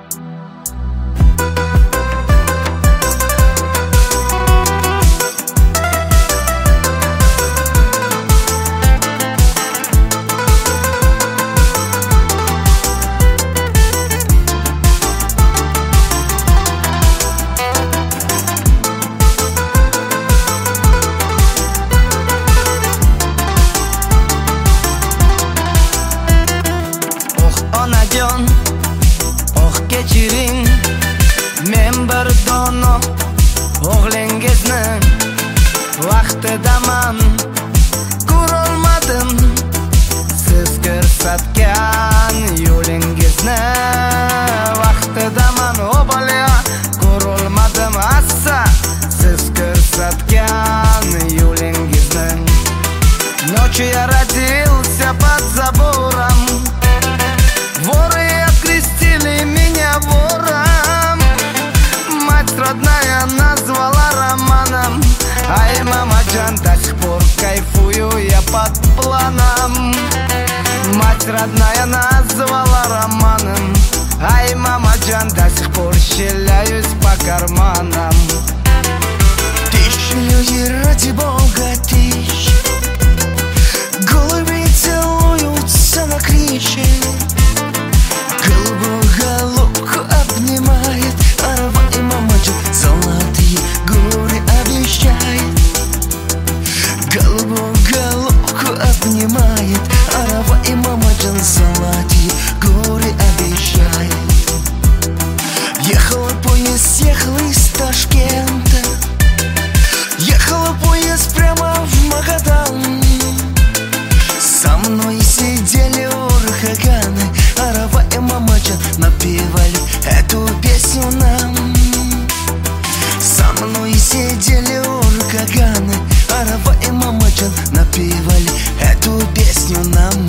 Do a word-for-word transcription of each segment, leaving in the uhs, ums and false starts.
Onajon, oh kechiring, men bir dono o'g'lingizni vaqtidaman ko'rolmadim. Siz ko'rsatgan yo'lingizni vaqtidaman o bola ko'rolmadim. Assa siz ko'rsatgan yo'lingizni. Ночью я родился под забором, воры окрестили меня вором. Мать родная назвала романом. Ай, мамаджан, до сих пор кайфую я под планом. Мать родная назвала романом. Ай, мамаджан, до сих пор щеляюсь по карманам. Тысячи людей ради бога, тысяч. Голуби целуются на крыше. Голубую головку обнимает арава, и мамаджан золотые горы обещает. Голубую головку обнимает арава, и мамаджан золотые горы обещает. Ехал поезд, ехал из Ташкента. Ехал поезд прямо в Магадан. Со мной сидели урхаганы, арава и мамаджан напевали эту песню нам. Со мной сидели урхаганы, арава и мамаджан напевали эту песню нам.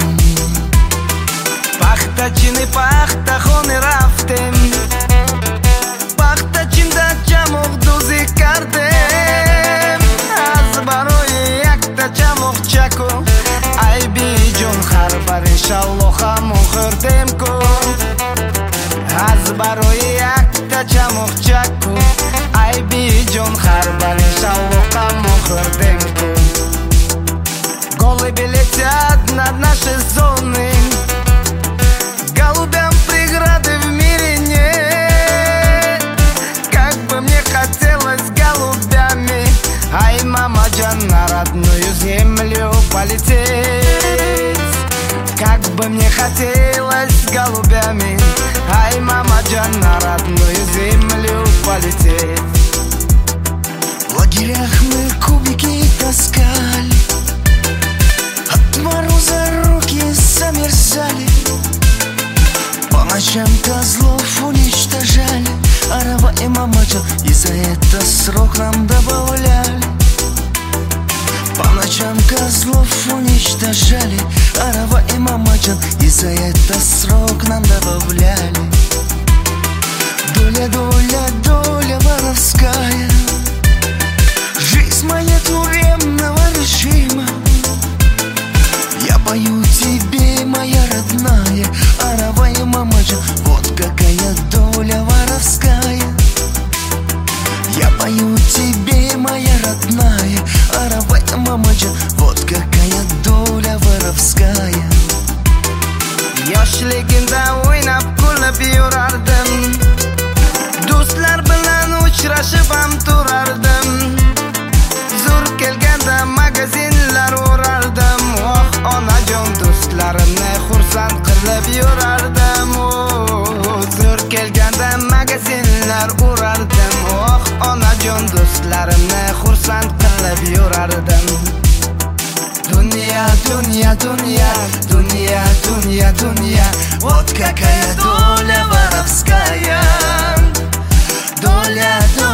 Paxtachini paxtaxoni raftim, paxtachinda chamoq do'zi kardim. Az baroyi yakta chamoq chako, ay bijon har bar inshalloh ham o'qirdim-ku. Az baroyi yakta chamoq chako, ay bijon har bar inshalloh ham o'qirdim-ku. Голуби летят над нашей зоной, голубям преграды в мире нет. Как бы мне хотелось голубями, ай, мамаджан, на родную землю полететь. Как бы мне хотелось голубями, ай, мамаджан, на родную землю полететь. В лагерях мы кубики таскали, от мороза руки замерзали. По ночам козлов уничтожали, арава и мамаджан, и за это срок нам добавляли. По ночам козлов уничтожали, арава и мамаджан, и за это срок нам добавляли. Доля, доля, доля воровская, жизнь моя тюремного режима. Я пою тебе, моя родная, арава и мамаджан, вот какая доля воровская. Я пою тебе, моя родная, арава и мамаджан, вот какая доля воровская. Yoshligimda o'ynab kulib yurardim, do'stlar bilan uchrashib ham turardim. Zo'r kelganda magazinlar o'rardim. Oh onajon, do'stlarimni xursand qilib yurardim. Oh, zo'r kelganda magazinlar o'rardim. Oh onajon, do'stlarimni xursand qilib yurardim. Dunya, dunya, dunya, dunya, dunya, dunya, вот какая доля воровская. Доля, доля.